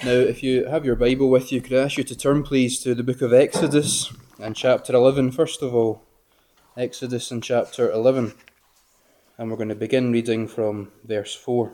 Now, if you have your Bible with you, could I ask you to turn, please, to the book of Exodus and chapter 11, first of all. Exodus and chapter 11. And we're going to begin reading from verse 4.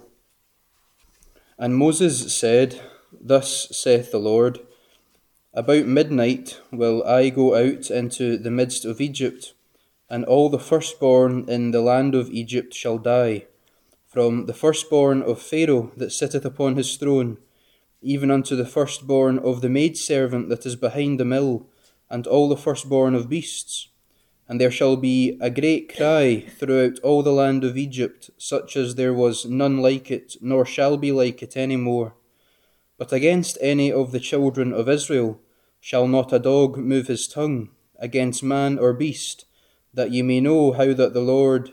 And Moses said, Thus saith the Lord, About midnight will I go out into the midst of Egypt, and all the firstborn in the land of Egypt shall die, from the firstborn of Pharaoh that sitteth upon his throne, even unto the firstborn of the maidservant that is behind the mill, and all the firstborn of beasts. And there shall be a great cry throughout all the land of Egypt, such as there was none like it, nor shall be like it any more. But against any of the children of Israel shall not a dog move his tongue, against man or beast, that ye may know how that the Lord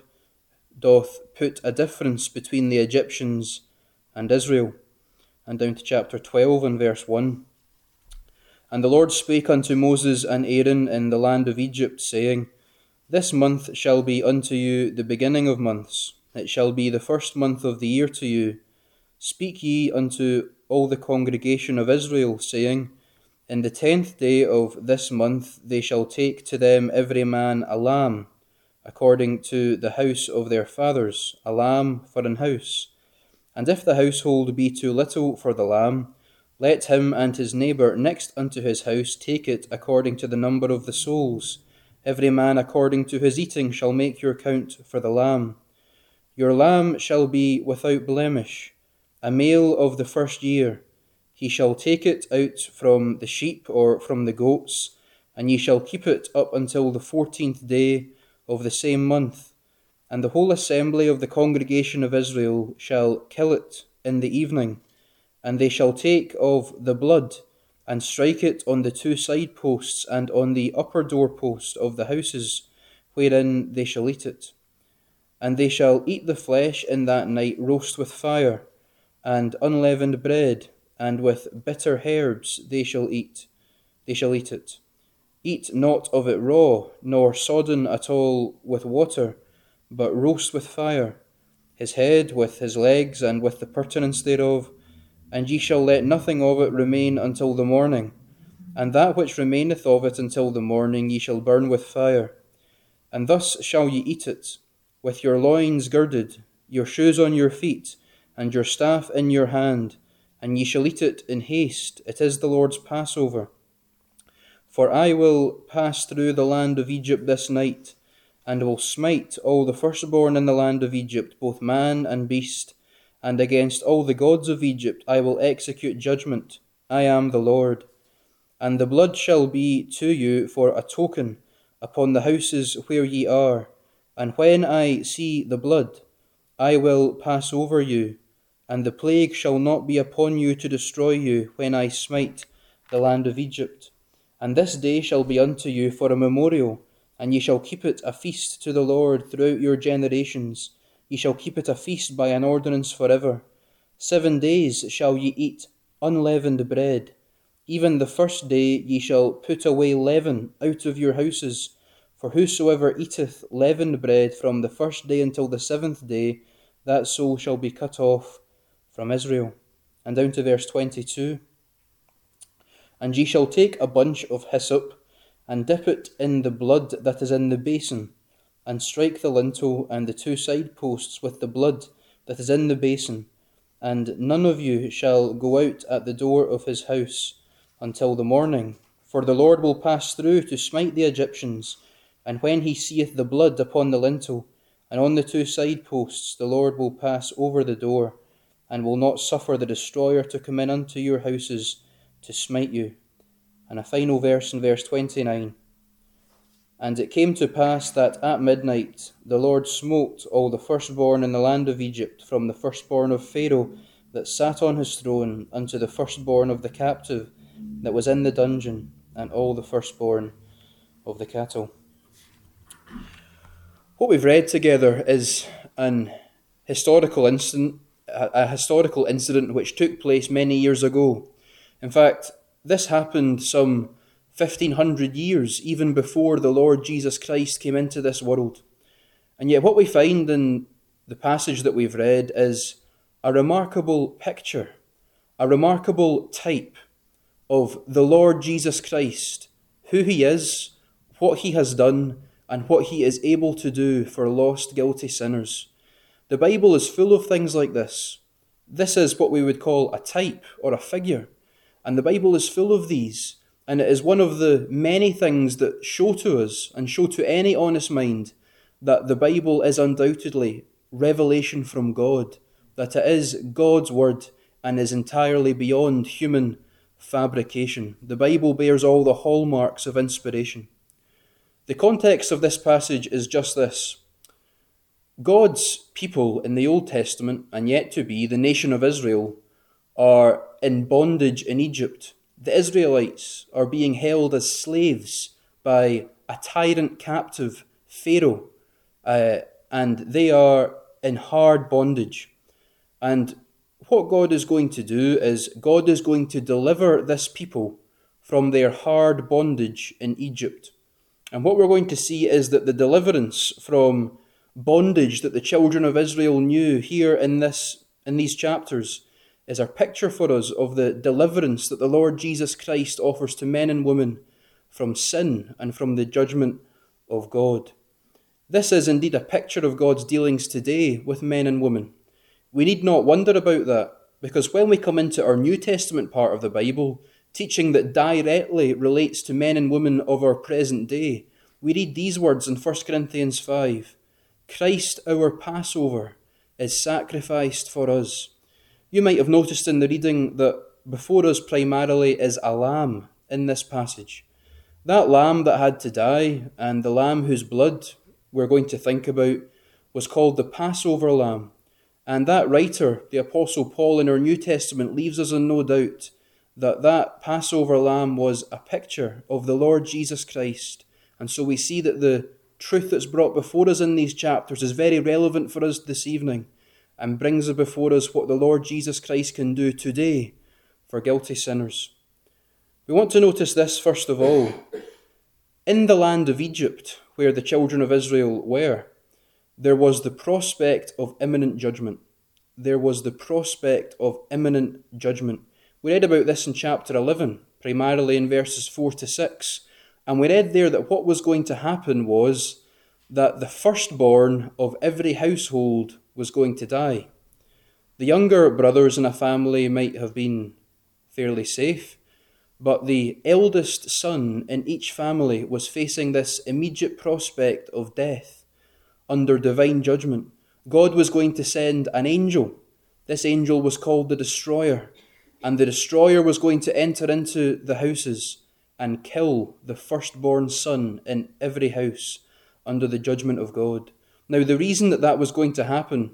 doth put a difference between the Egyptians and Israel. And down to chapter 12 and verse 1. And the Lord spake unto Moses and Aaron in the land of Egypt, saying, This month shall be unto you the beginning of months. It shall be the first month of the year to you. Speak ye unto all the congregation of Israel, saying, In the 10th day of this month they shall take to them every man a lamb, according to the house of their fathers, a lamb for an house. And if the household be too little for the lamb, let him and his neighbour next unto his house take it according to the number of the souls. Every man according to his eating shall make your count for the lamb. Your lamb shall be without blemish, a male of the first year. He shall take it out from the sheep or from the goats, and ye shall keep it up until the 14th day of the same month. And the whole assembly of the congregation of Israel shall kill it in the evening, and they shall take of the blood, and strike it on the two side posts and on the upper doorpost of the houses, wherein they shall eat it. And they shall eat the flesh in that night roast with fire, and unleavened bread, and with bitter herbs they shall eat it. Eat not of it raw, nor sodden at all with water, but roast with fire, his head with his legs, and with the purtenance thereof, and ye shall let nothing of it remain until the morning, and that which remaineth of it until the morning ye shall burn with fire. And thus shall ye eat it, with your loins girded, your shoes on your feet, and your staff in your hand, and ye shall eat it in haste. It is the Lord's Passover. For I will pass through the land of Egypt this night, and will smite all the firstborn in the land of Egypt, both man and beast, and against all the gods of Egypt I will execute judgment. I am the Lord. And the blood shall be to you for a token upon the houses where ye are, and when I see the blood, I will pass over you, and the plague shall not be upon you to destroy you when I smite the land of Egypt. And this day shall be unto you for a memorial, and ye shall keep it a feast to the Lord throughout your generations. Ye shall keep it a feast by an ordinance forever. 7 days shall ye eat unleavened bread. Even the first day ye shall put away leaven out of your houses. For whosoever eateth leavened bread from the first day until the 7th day, that soul shall be cut off from Israel. And down to verse 22. And ye shall take a bunch of hyssop, and dip it in the blood that is in the basin, and strike the lintel and the two side posts with the blood that is in the basin. And none of you shall go out at the door of his house until the morning. For the Lord will pass through to smite the Egyptians, and when he seeth the blood upon the lintel and on the two side posts, the Lord will pass over the door, and will not suffer the destroyer to come in unto your houses to smite you. And a final verse in verse 29. And it came to pass that at midnight the Lord smote all the firstborn in the land of Egypt, from the firstborn of Pharaoh that sat on his throne, unto the firstborn of the captive that was in the dungeon, and all the firstborn of the cattle. What we've read together is an historical incident, a historical incident which took place many years ago. In fact, this happened some 1,500 years, even before the Lord Jesus Christ came into this world. And yet what we find in the passage that we've read is a remarkable picture a remarkable type of the Lord Jesus Christ, who he is, what he has done, and what he is able to do for lost, guilty sinners. The Bible is full of things like this. This is what we would call a type or a figure. And the Bible is full of these. And it is one of the many things that show to us and show to any honest mind that the Bible is undoubtedly revelation from God, that it is God's word and is entirely beyond human fabrication. The Bible bears all the hallmarks of inspiration. The context of this passage is just this. God's people in the Old Testament, and yet to be, the nation of Israel, are in bondage in Egypt. The Israelites are being held as slaves by a tyrant captive, Pharaoh, and they are in hard bondage. And what God is going to do is God is going to deliver this people from their hard bondage in Egypt. And what we're going to see is that the deliverance from bondage that the children of Israel knew here in these chapters is a picture for us of the deliverance that the Lord Jesus Christ offers to men and women from sin and from the judgment of God. This is indeed a picture of God's dealings today with men and women. We need not wonder about that, because when we come into our New Testament part of the Bible, teaching that directly relates to men and women of our present day, we read these words in 1 Corinthians 5. Christ, our Passover, is sacrificed for us. You might have noticed in the reading that before us primarily is a lamb in this passage. That lamb that had to die, and the lamb whose blood we're going to think about, was called the Passover lamb. And that writer, the Apostle Paul in our New Testament, leaves us in no doubt that that Passover lamb was a picture of the Lord Jesus Christ. And so we see that the truth that's brought before us in these chapters is very relevant for us this evening and brings before us what the Lord Jesus Christ can do today for guilty sinners. We want to notice this first of all. In the land of Egypt, where the children of Israel were, there was the prospect of imminent judgment. There was the prospect of imminent judgment. We read about this in chapter 11, primarily in verses 4 to 6. And we read there that what was going to happen was that the firstborn of every household was going to die. The younger brothers in a family might have been fairly safe, but the eldest son in each family was facing this immediate prospect of death under divine judgment. God was going to send an angel. This angel was called the Destroyer, and the Destroyer was going to enter into the houses and kill the firstborn son in every house under the judgment of God. Now, the reason that was going to happen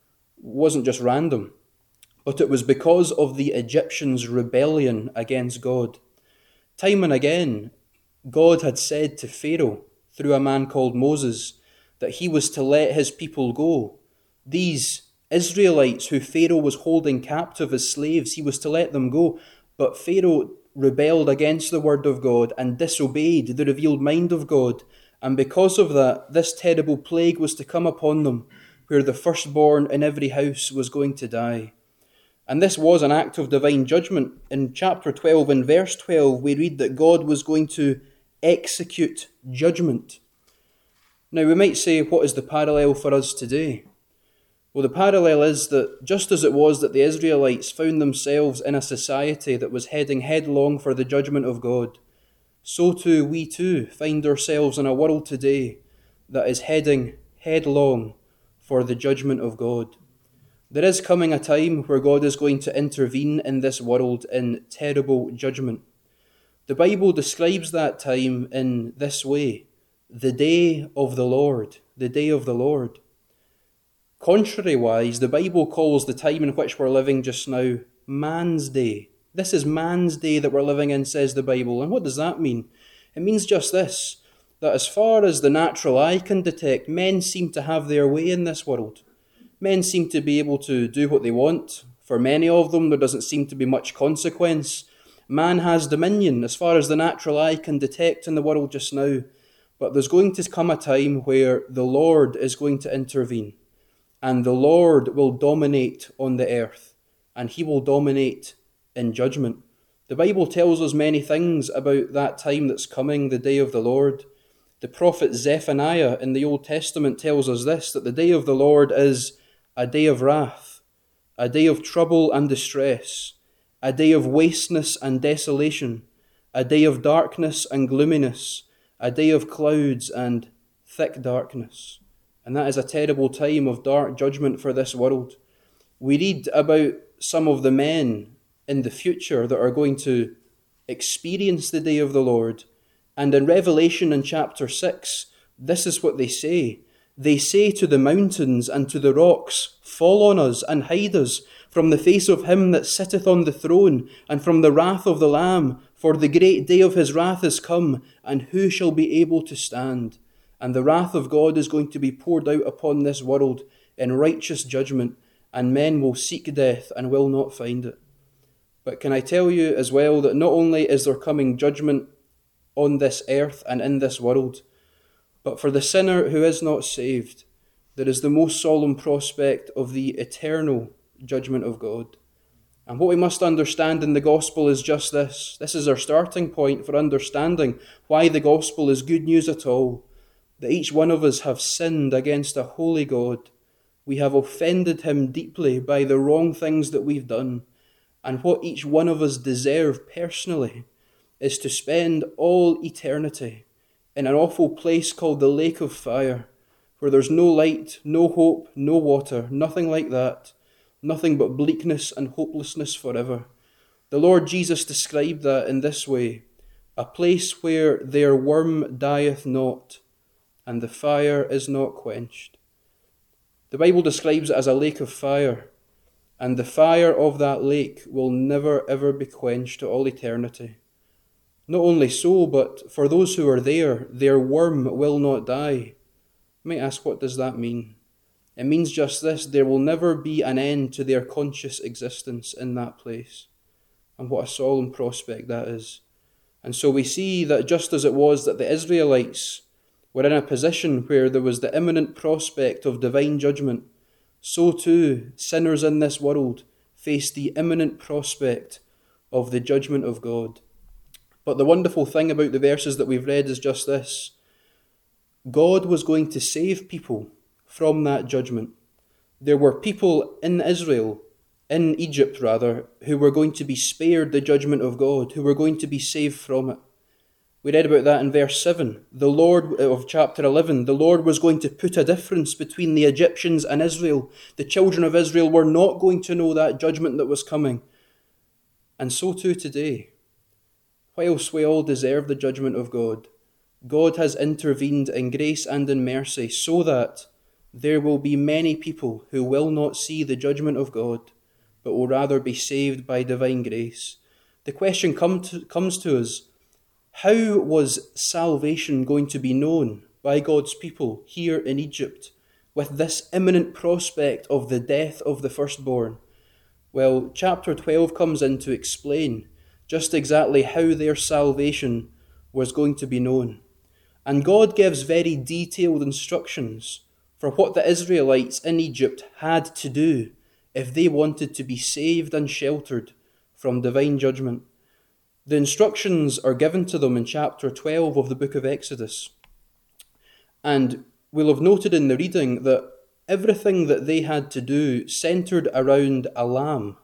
wasn't just random, but it was because of the Egyptians' rebellion against God. Time and again, God had said to Pharaoh, through a man called Moses, that he was to let his people go. These Israelites who Pharaoh was holding captive as slaves, he was to let them go. But Pharaoh rebelled against the word of God and disobeyed the revealed mind of God. And because of that, this terrible plague was to come upon them, where the firstborn in every house was going to die. And this was an act of divine judgment. In chapter 12, in verse 12, we read that God was going to execute judgment. Now, we might say, what is the parallel for us today? Well, the parallel is that just as it was that the Israelites found themselves in a society that was heading headlong for the judgment of God, so too we too find ourselves in a world today that is heading headlong for the judgment of God. There is coming a time where God is going to intervene in this world in terrible judgment. The Bible describes that time in this way: the day of the Lord, the day of the Lord. Contrary-wise, the Bible calls the time in which we're living just now man's day. This is man's day that we're living in, says the Bible. And what does that mean? It means just this, that as far as the natural eye can detect, men seem to have their way in this world. Men seem to be able to do what they want. For many of them, there doesn't seem to be much consequence. Man has dominion as far as the natural eye can detect in the world just now. But there's going to come a time where the Lord is going to intervene. And the Lord will dominate on the earth. And he will dominate in judgment. The Bible tells us many things about that time that's coming, the day of the Lord. The prophet Zephaniah in the Old Testament tells us this, that the day of the Lord is a day of wrath, a day of trouble and distress, a day of wasteness and desolation, a day of darkness and gloominess, a day of clouds and thick darkness. And that is a terrible time of dark judgment for this world. We read about some of the men in the future that are going to experience the day of the Lord. And in Revelation in chapter 6, this is what they say. They say to the mountains and to the rocks, "Fall on us and hide us from the face of him that sitteth on the throne and from the wrath of the Lamb, for the great day of his wrath is come, and who shall be able to stand?" And the wrath of God is going to be poured out upon this world in righteous judgment, and men will seek death and will not find it. But can I tell you as well that not only is there coming judgment on this earth and in this world, but for the sinner who is not saved, there is the most solemn prospect of the eternal judgment of God. And what we must understand in the gospel is just this. This is our starting point for understanding why the gospel is good news at all. That each one of us have sinned against a holy God. We have offended him deeply by the wrong things that we've done. And what each one of us deserve personally is to spend all eternity in an awful place called the lake of fire, where there's no light, no hope, no water, nothing like that, nothing but bleakness and hopelessness forever. The Lord Jesus described that in this way: a place where their worm dieth not, and the fire is not quenched. The Bible describes it as a lake of fire, and the fire of that lake will never ever be quenched to all eternity. Not only so, but for those who are there, their worm will not die. You might ask, what does that mean? It means just this: there will never be an end to their conscious existence in that place. And what a solemn prospect that is. And so we see that just as it was that the Israelites were in a position where there was the imminent prospect of divine judgment, so too sinners in this world face the imminent prospect of the judgment of God. But the wonderful thing about the verses that we've read is just this: God was going to save people from that judgment. There were people in Israel, in Egypt rather, who were going to be spared the judgment of God, who were going to be saved from it. We read about that in verse 7. The Lord of chapter 11, the Lord was going to put a difference between the Egyptians and Israel. The children of Israel were not going to know that judgment that was coming. And so too today. Whilst we all deserve the judgment of God, God has intervened in grace and in mercy so that there will be many people who will not see the judgment of God, but will rather be saved by divine grace. The question comes to us: how was salvation going to be known by God's people here in Egypt with this imminent prospect of the death of the firstborn? Well, chapter 12 comes in to explain just exactly how their salvation was going to be known. And God gives very detailed instructions for what the Israelites in Egypt had to do if they wanted to be saved and sheltered from divine judgment. The instructions are given to them in chapter 12 of the book of Exodus. And we'll have noted in the reading that everything that they had to do centered around a lamb.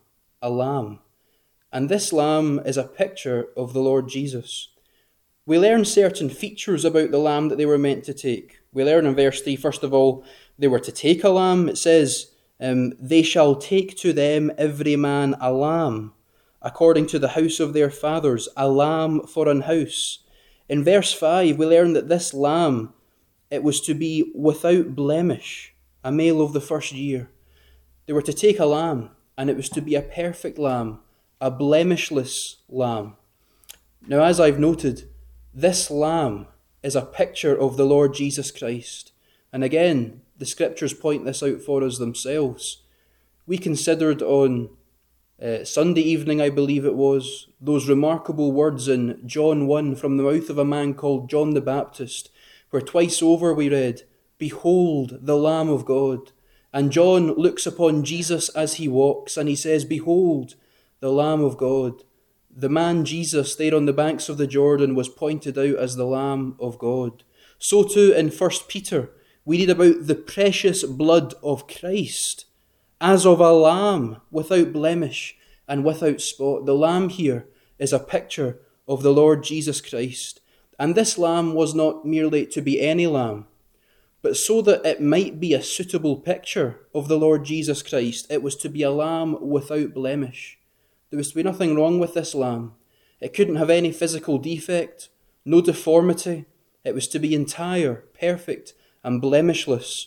And this lamb is a picture of the Lord Jesus. We learn certain features about the lamb that they were meant to take. We learn in verse 3, first of all, they were to take a lamb. It says, they shall take to them every man a lamb, according to the house of their fathers, a lamb for an house. In verse 5, we learn that this lamb, it was to be without blemish, a male of the first year. They were to take a lamb, and it was to be a perfect lamb, a blemishless lamb. Now, as I've noted, this lamb is a picture of the Lord Jesus Christ. And again, the scriptures point this out for us themselves. We considered on Sunday evening, I believe it was, those remarkable words in John 1 from the mouth of a man called John the Baptist, where twice over we read, "Behold the Lamb of God." And John looks upon Jesus as he walks, and he says, "Behold the Lamb of God. The man Jesus there on the banks of the Jordan was pointed out as the Lamb of God. So too in 1 Peter, we read about the precious blood of Christ, as of a lamb without blemish and without spot. The lamb here is a picture of the Lord Jesus Christ. And this lamb was not merely to be any lamb, but so that it might be a suitable picture of the Lord Jesus Christ, it was to be a lamb without blemish. There was to be nothing wrong with this lamb. It couldn't have any physical defect, no deformity. It was to be entire, perfect, and blemishless.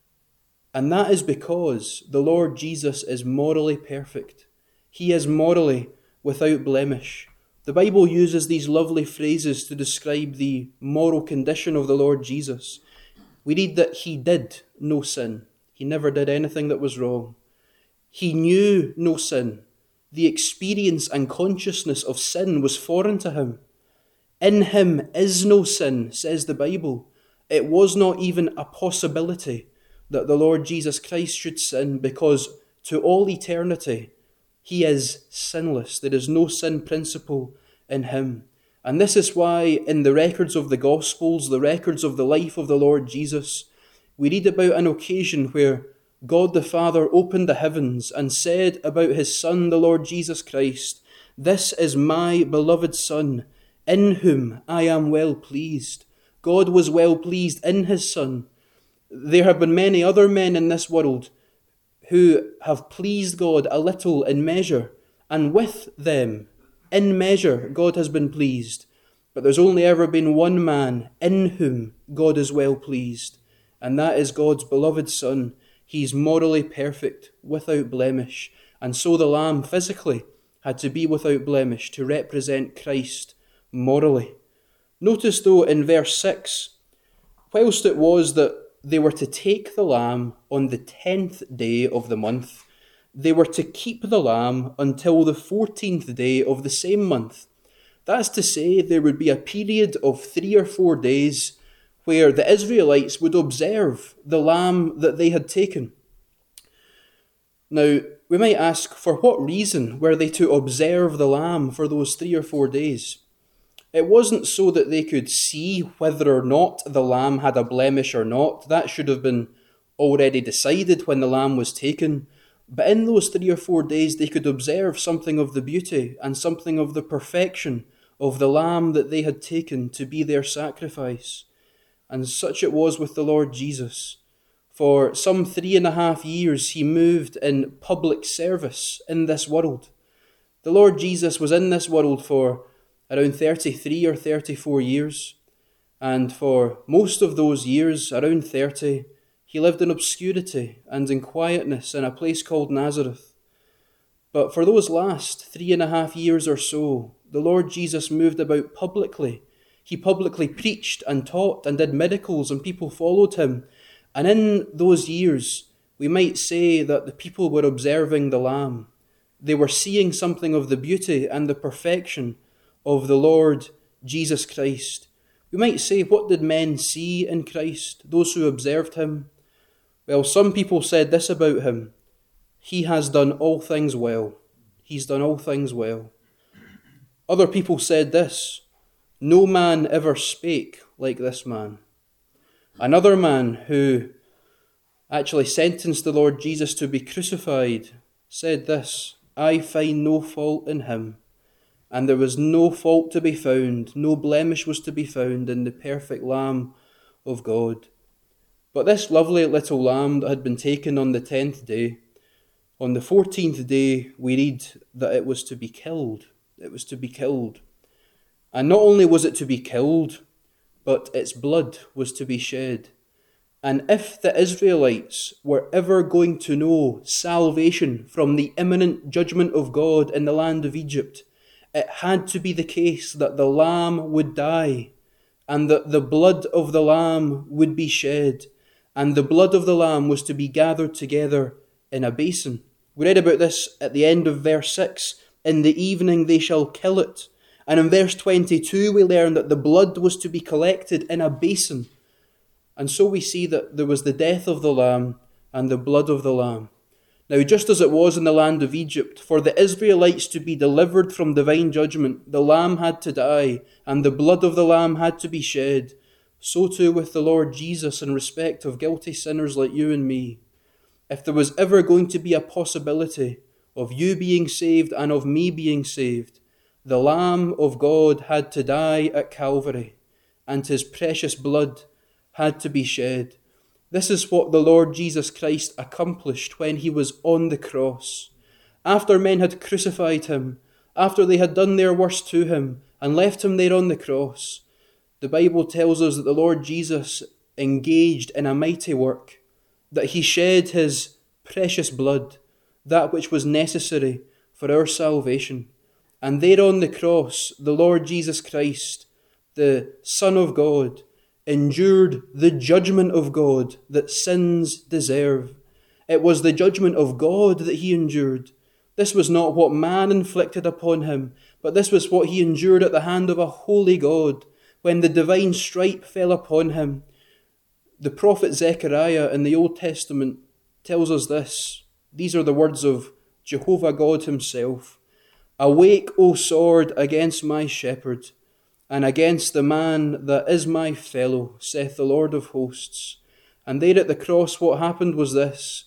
And that is because the Lord Jesus is morally perfect. He is morally without blemish. The Bible uses these lovely phrases to describe the moral condition of the Lord Jesus. We read that he did no sin. He never did anything that was wrong. He knew no sin. The experience and consciousness of sin was foreign to him. In him is no sin, says the Bible. It was not even a possibility that the Lord Jesus Christ should sin, because to all eternity he is sinless. There is no sin principle in him. And this is why in the records of the Gospels, the records of the life of the Lord Jesus, we read about an occasion where God the Father opened the heavens and said about his Son, the Lord Jesus Christ, "This is my beloved Son, in whom I am well pleased." God was well pleased in his Son. There have been many other men in this world who have pleased God a little in measure, and with them, in measure, God has been pleased. But there's only ever been one man in whom God is well pleased, and that is God's beloved Son. He's morally perfect, without blemish, and so the Lamb physically had to be without blemish to represent Christ morally. Notice though in verse 6, whilst it was that they were to take the lamb on the 10th day of the month, they were to keep the lamb until the 14th day of the same month. That's to say, there would be a period of 3 or 4 days where the Israelites would observe the lamb that they had taken. Now, we might ask, for what reason were they to observe the lamb for those 3 or 4 days? It wasn't so that they could see whether or not the lamb had a blemish or not. That should have been already decided when the lamb was taken. But in those 3 or 4 days, they could observe something of the beauty and something of the perfection of the lamb that they had taken to be their sacrifice. And such it was with the Lord Jesus. For some 3.5 years, he moved in public service in this world. The Lord Jesus was in this world for around 33 or 34 years. And for most of those years, around 30, he lived in obscurity and in quietness in a place called Nazareth. But for those last 3.5 years or so, the Lord Jesus moved about publicly. He publicly preached and taught and did miracles, and people followed him. And in those years, we might say that the people were observing the Lamb. They were seeing something of the beauty and the perfection of the Lord Jesus Christ. We might say, what did men see in Christ, those who observed him? Well, some people said this about him: he has done all things well. He's done all things well. Other people said this: no man ever spake like this man. Another man who actually sentenced the Lord Jesus to be crucified said this: I find no fault in him. And there was no fault to be found, no blemish was to be found in the perfect Lamb of God. But this lovely little lamb that had been taken on the 10th day, on the 14th day we read that it was to be killed. It was to be killed. And not only was it to be killed, but its blood was to be shed. And if the Israelites were ever going to know salvation from the imminent judgment of God in the land of Egypt, it had to be the case that the lamb would die, and that the blood of the lamb would be shed, and the blood of the lamb was to be gathered together in a basin. We read about this at the end of verse 6. In the evening they shall kill it. And in verse 22 we learn that the blood was to be collected in a basin. And so we see that there was the death of the lamb and the blood of the lamb. Now, just as it was in the land of Egypt, for the Israelites to be delivered from divine judgment, the lamb had to die, and the blood of the lamb had to be shed. So too with the Lord Jesus in respect of guilty sinners like you and me. If there was ever going to be a possibility of you being saved and of me being saved, the Lamb of God had to die at Calvary, and his precious blood had to be shed. This is what the Lord Jesus Christ accomplished when he was on the cross. After men had crucified him, after they had done their worst to him and left him there on the cross, the Bible tells us that the Lord Jesus engaged in a mighty work, that he shed his precious blood, that which was necessary for our salvation. And there on the cross, the Lord Jesus Christ, the Son of God, endured the judgment of God that sins deserve. It was the judgment of God that he endured. This was not what man inflicted upon him, but this was what he endured at the hand of a holy God when the divine stripe fell upon him. The prophet Zechariah in the Old Testament tells us this. These are the words of Jehovah God himself. Awake, O sword, against my shepherd, and against the man that is my fellow, saith the Lord of hosts. And there at the cross what happened was this.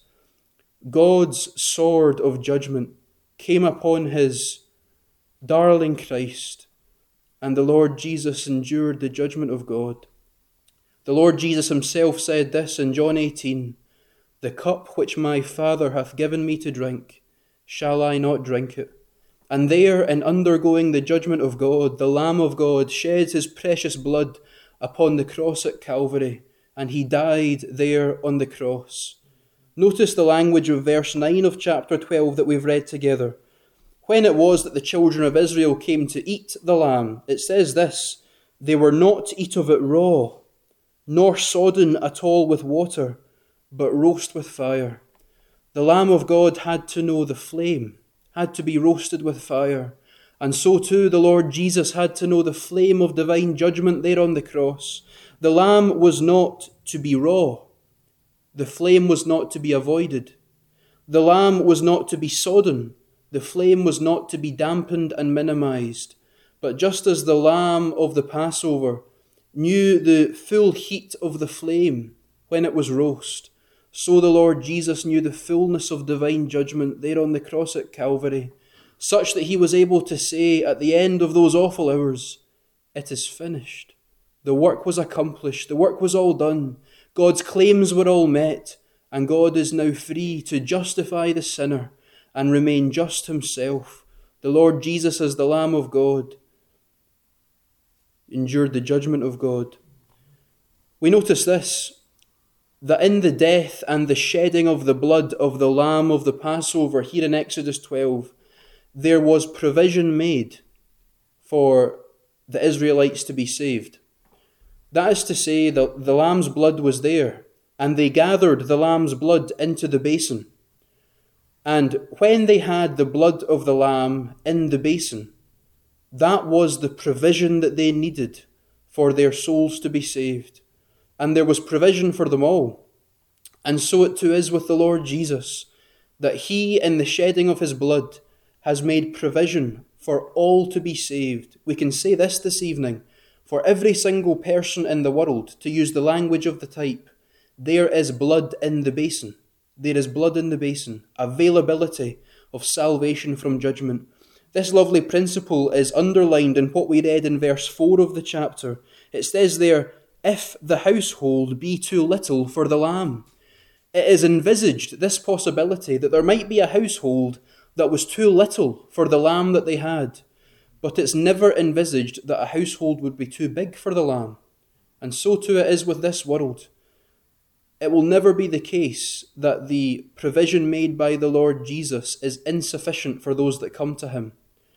God's sword of judgment came upon his darling Christ, and the Lord Jesus endured the judgment of God. The Lord Jesus himself said this in John 18, The cup which my Father hath given me to drink, shall I not drink it? And there, in undergoing the judgment of God, the Lamb of God sheds his precious blood upon the cross at Calvary, and he died there on the cross. Notice the language of verse 9 of chapter 12 that we've read together. When it was that the children of Israel came to eat the lamb, it says this, They were not to eat of it raw, nor sodden at all with water, but roast with fire. The Lamb of God had to know the flame, had to be roasted with fire. And so too the Lord Jesus had to know the flame of divine judgment there on the cross. The lamb was not to be raw. The flame was not to be avoided. The lamb was not to be sodden. The flame was not to be dampened and minimized. But just as the lamb of the Passover knew the full heat of the flame when it was roast, so the Lord Jesus knew the fullness of divine judgment there on the cross at Calvary, such that he was able to say at the end of those awful hours, It is finished. The work was accomplished. The work was all done. God's claims were all met, and God is now free to justify the sinner and remain just himself. The Lord Jesus, as the Lamb of God, endured the judgment of God. We notice this, that in the death and the shedding of the blood of the Lamb of the Passover here in Exodus 12, there was provision made for the Israelites to be saved. That is to say, that the lamb's blood was there, and they gathered the lamb's blood into the basin. And when they had the blood of the lamb in the basin, that was the provision that they needed for their souls to be saved. And there was provision for them all. And so it too is with the Lord Jesus, that he, in the shedding of his blood, has made provision for all to be saved. We can say this evening, for every single person in the world, to use the language of the type, there is blood in the basin. There is blood in the basin, availability of salvation from judgment. This lovely principle is underlined in what we read in verse 4 of the chapter. It says there, if the household be too little for the lamb. It is envisaged, this possibility, that there might be a household that was too little for the lamb that they had. But it's never envisaged that a household would be too big for the lamb. And so too it is with this world. It will never be the case that the provision made by the Lord Jesus is insufficient for those that come to him.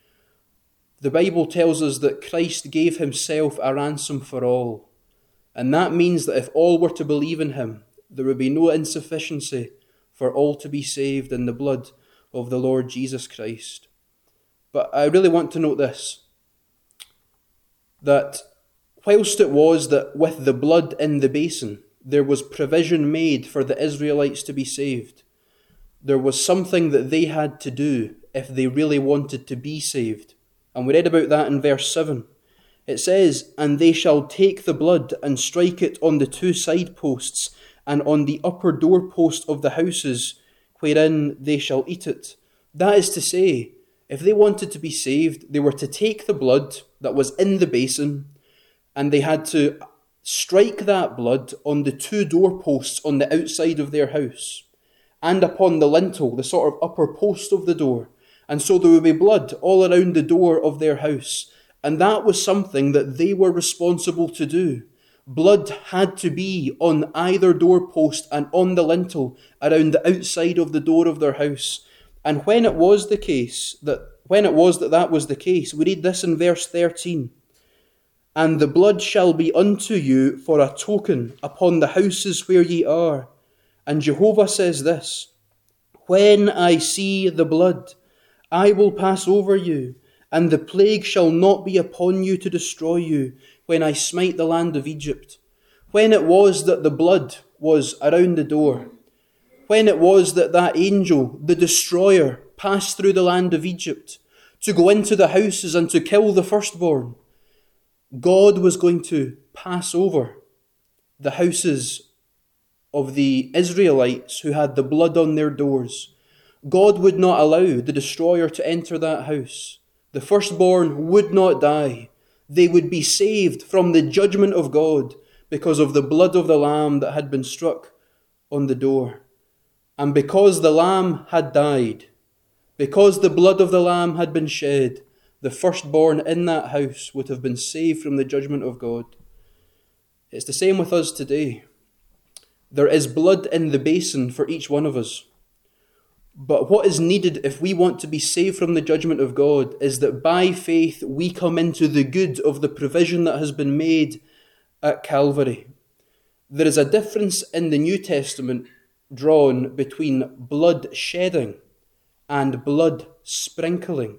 The Bible tells us that Christ gave himself a ransom for all. And that means that if all were to believe in him, there would be no insufficiency for all to be saved in the blood of the Lord Jesus Christ. But I really want to note this, that whilst it was that with the blood in the basin, there was provision made for the Israelites to be saved, there was something that they had to do if they really wanted to be saved. And we read about that in verse 7. It says, "And they shall take the blood and strike it on the 2 side posts and on the upper doorpost of the houses, wherein they shall eat it." That is to say, if they wanted to be saved, they were to take the blood that was in the basin, and they had to strike that blood on the 2 doorposts on the outside of their house, and upon the lintel, the sort of upper post of the door. And so there would be blood all around the door of their house. And that was something that they were responsible to do. Blood had to be on either doorpost and on the lintel around the outside of the door of their house. And when it was that was the case, we read this in verse 13. "And the blood shall be unto you for a token upon the houses where ye are." And Jehovah says this, "When I see the blood, I will pass over you, and the plague shall not be upon you to destroy you when I smite the land of Egypt." When it was that the blood was around the door, when it was that that angel, the destroyer, passed through the land of Egypt to go into the houses and to kill the firstborn, God was going to pass over the houses of the Israelites who had the blood on their doors. God would not allow the destroyer to enter that house. The firstborn would not die. They would be saved from the judgment of God because of the blood of the lamb that had been struck on the door. And because the lamb had died, because the blood of the lamb had been shed, the firstborn in that house would have been saved from the judgment of God. It's the same with us today. There is blood in the basin for each one of us. But what is needed if we want to be saved from the judgment of God is that by faith we come into the good of the provision that has been made at Calvary. There is a difference in the New Testament drawn between blood shedding and blood sprinkling.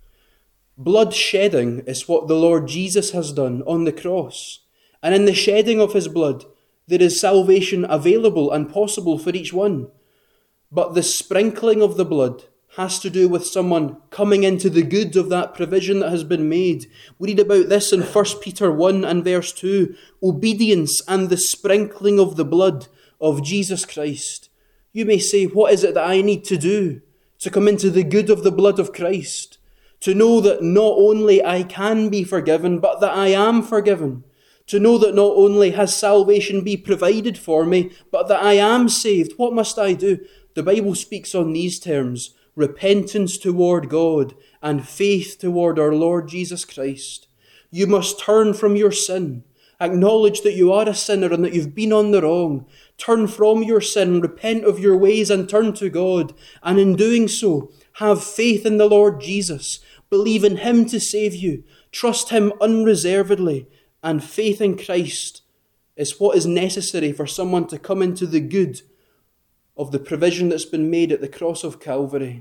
Blood shedding is what the Lord Jesus has done on the cross. And in the shedding of his blood, there is salvation available and possible for each one. But the sprinkling of the blood has to do with someone coming into the good of that provision that has been made. We read about this in 1 Peter 1 and verse 2. Obedience and the sprinkling of the blood of Jesus Christ. You may say, what is it that I need to do to come into the good of the blood of Christ? To know that not only I can be forgiven, but that I am forgiven. To know that not only has salvation been provided for me, but that I am saved. What must I do? The Bible speaks on these terms: repentance toward God and faith toward our Lord Jesus Christ. You must turn from your sin. Acknowledge that you are a sinner and that you've been on the wrong. Turn from your sin, repent of your ways and turn to God. And in doing so, have faith in the Lord Jesus. Believe in him to save you. Trust him unreservedly. And faith in Christ is what is necessary for someone to come into the good of the provision that's been made at the cross of Calvary.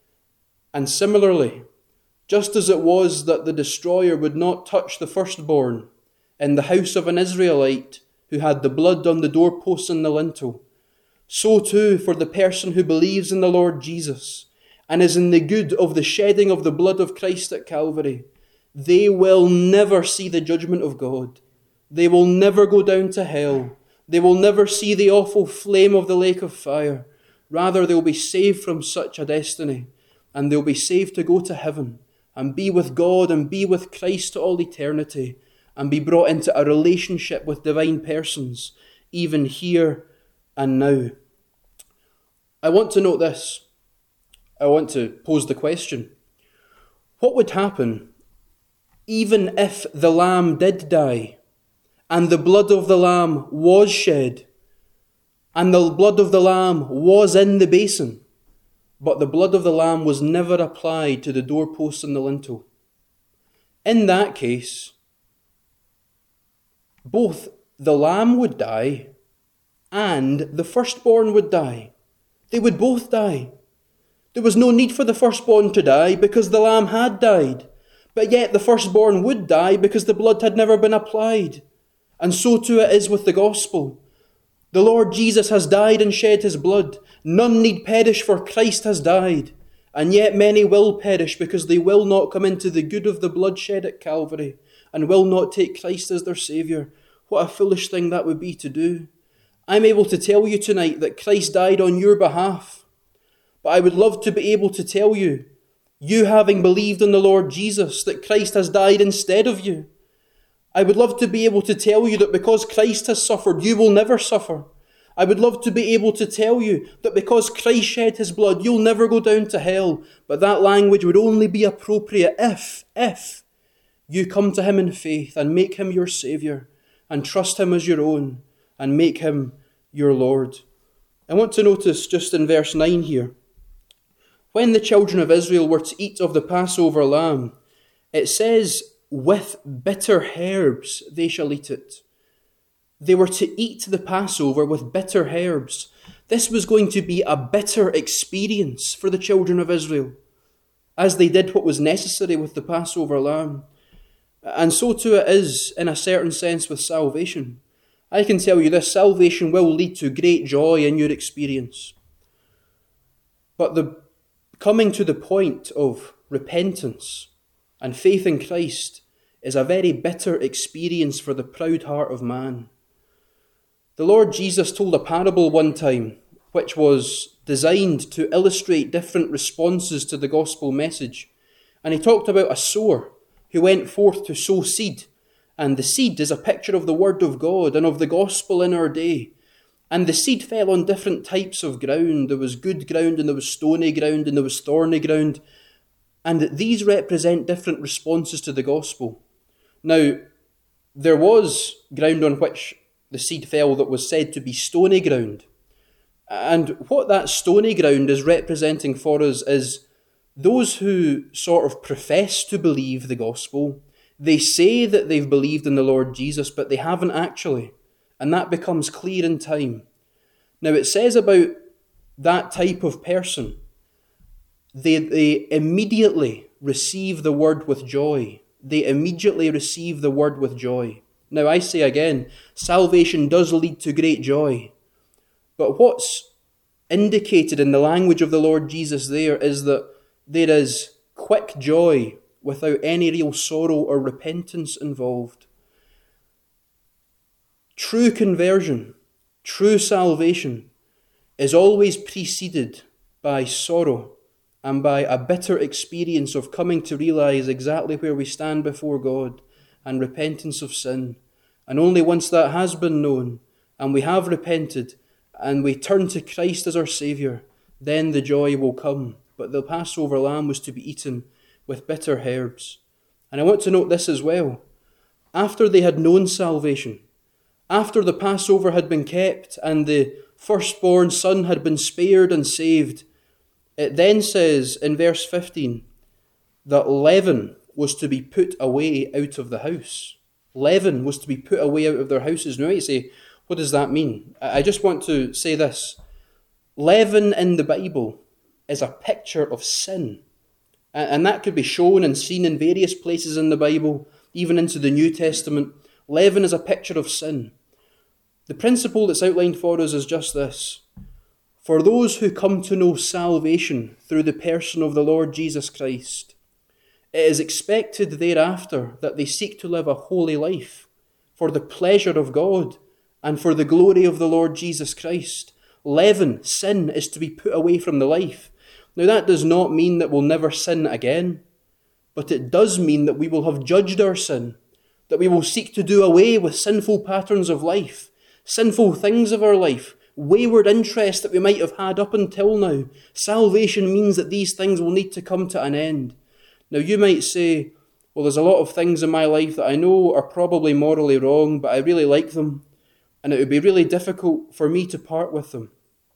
And similarly, just as it was that the destroyer would not touch the firstborn in the house of an Israelite who had the blood on the doorposts and the lintel, so too for the person who believes in the Lord Jesus and is in the good of the shedding of the blood of Christ at Calvary, they will never see the judgment of God. They will never go down to hell. They will never see the awful flame of the lake of fire. Rather, they'll be saved from such a destiny, and they'll be saved to go to heaven and be with God and be with Christ to all eternity and be brought into a relationship with divine persons, even here and now. I want to note this. I want to pose the question: what would happen even if the lamb did die and the blood of the lamb was shed and the blood of the lamb was in the basin, but the blood of the lamb was never applied to the doorpost and the lintel? In that case, both the lamb would die and the firstborn would die. They would both die. There was no need for the firstborn to die because the lamb had died. But yet the firstborn would die because the blood had never been applied. And so too it is with the gospel. The Lord Jesus has died and shed his blood. None need perish, for Christ has died, and yet many will perish because they will not come into the good of the bloodshed at Calvary and will not take Christ as their Saviour. What a foolish thing that would be to do. I'm able to tell you tonight that Christ died on your behalf, but I would love to be able to tell you, you having believed in the Lord Jesus, that Christ has died instead of you. I would love to be able to tell you that because Christ has suffered, you will never suffer. I would love to be able to tell you that because Christ shed his blood, you'll never go down to hell. But that language would only be appropriate if you come to him in faith and make him your Saviour and trust him as your own and make him your Lord. I want to notice just in verse 9 here, when the children of Israel were to eat of the Passover lamb, it says, with bitter herbs they shall eat it. They were to eat the Passover with bitter herbs. This was going to be a bitter experience for the children of Israel, as they did what was necessary with the Passover lamb. And so too it is, in a certain sense, with salvation. I can tell you this, salvation will lead to great joy in your experience. But the coming to the point of repentance and faith in Christ is a very bitter experience for the proud heart of man. The Lord Jesus told a parable one time, which was designed to illustrate different responses to the gospel message. And he talked about a sower who went forth to sow seed. And the seed is a picture of the word of God and of the gospel in our day. And the seed fell on different types of ground. There was good ground and there was stony ground and there was thorny ground. And these represent different responses to the gospel. Now, there was ground on which the seed fell that was said to be stony ground. And what that stony ground is representing for us is those who sort of profess to believe the gospel. They say that they've believed in the Lord Jesus, but they haven't actually. And that becomes clear in time. Now it says about that type of person, they immediately receive the word with joy. They immediately receive the word with joy. Now I say again, salvation does lead to great joy. But what's indicated in the language of the Lord Jesus there is that there is quick joy without any real sorrow or repentance involved. True conversion, true salvation is always preceded by sorrow and by a bitter experience of coming to realize exactly where we stand before God and repentance of sin. And only once that has been known and we have repented and we turn to Christ as our Saviour, then the joy will come. But the Passover lamb was to be eaten with bitter herbs. And I want to note this as well. After they had known salvation, after the Passover had been kept and the firstborn son had been spared and saved, it then says in verse 15 that leaven was to be put away out of the house. Leaven was to be put away out of their houses. Now you say, what does that mean? I just want to say this. Leaven in the Bible is a picture of sin. And that could be shown and seen in various places in the Bible, even into the New Testament. Leaven is a picture of sin. The principle that's outlined for us is just this. For those who come to know salvation through the person of the Lord Jesus Christ, it is expected thereafter that they seek to live a holy life for the pleasure of God and for the glory of the Lord Jesus Christ. Leaven, sin, is to be put away from the life. Now that does not mean that we'll never sin again, but it does mean that we will have judged our sin, that we will seek to do away with sinful patterns of life, sinful things of our life, wayward interests that we might have had up until now. Salvation means that these things will need to come to an end. Now you might say, well, there's a lot of things in my life that I know are probably morally wrong, but I really like them, and it would be really difficult for me to part with them.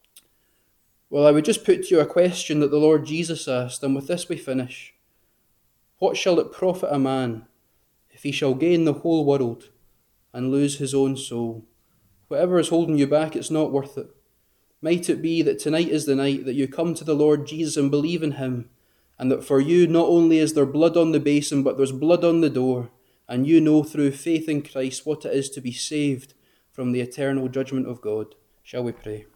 Well, I would just put to you a question that the Lord Jesus asked, and with this we finish. What shall it profit a man if he shall gain the whole world and lose his own soul? Whatever is holding you back, it's not worth it. Might it be that tonight is the night that you come to the Lord Jesus and believe in him, and that for you not only is there blood on the basin, but there's blood on the door, and you know through faith in Christ what it is to be saved from the eternal judgment of God. Shall we pray?